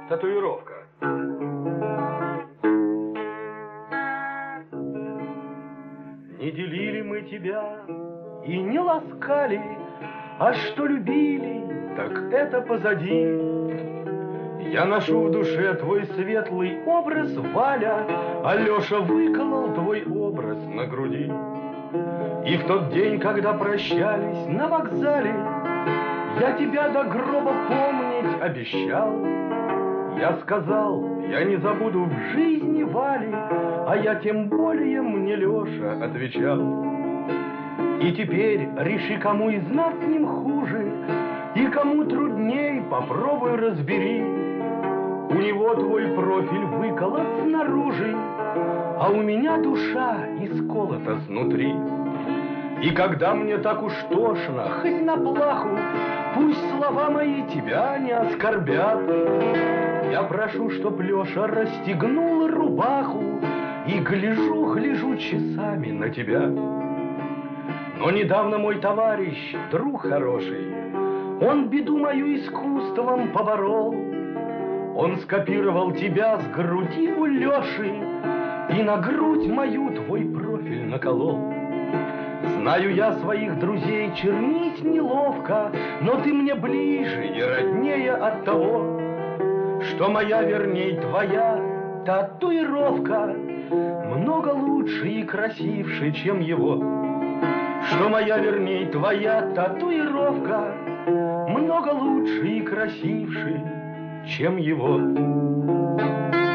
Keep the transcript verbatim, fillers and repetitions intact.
Татуировка. Не делили мы тебя и не ласкали, а что любили, так это позади. Я ношу в душе твой светлый образ, Валя, Алеша выколол твой образ на груди. И в тот день, когда прощались на вокзале, я тебя до гроба помнить обещал. Я сказал, я не забуду в жизни Вали, а я тем более мне Леша отвечал. И теперь реши, кому из нас с ним хуже, и кому трудней, попробуй разбери. У него твой профиль выколот снаружи, а у меня душа исколота снутри. И когда мне так уж тошно, хоть на плаху, пусть слова мои тебя не оскорбят. Я прошу, чтоб Леша расстегнул рубаху, и гляжу, гляжу часами на тебя. Но недавно мой товарищ, друг хороший, он беду мою искусством поборол. Он скопировал тебя с груди у Леши и на грудь мою твой профиль наколол. Знаю я своих друзей чернить неловко, но ты мне ближе и роднее от того, что моя, верней, твоя татуировка много лучше и красивше, чем его. Что моя, верней, твоя татуировка много лучше и красивше, чем его.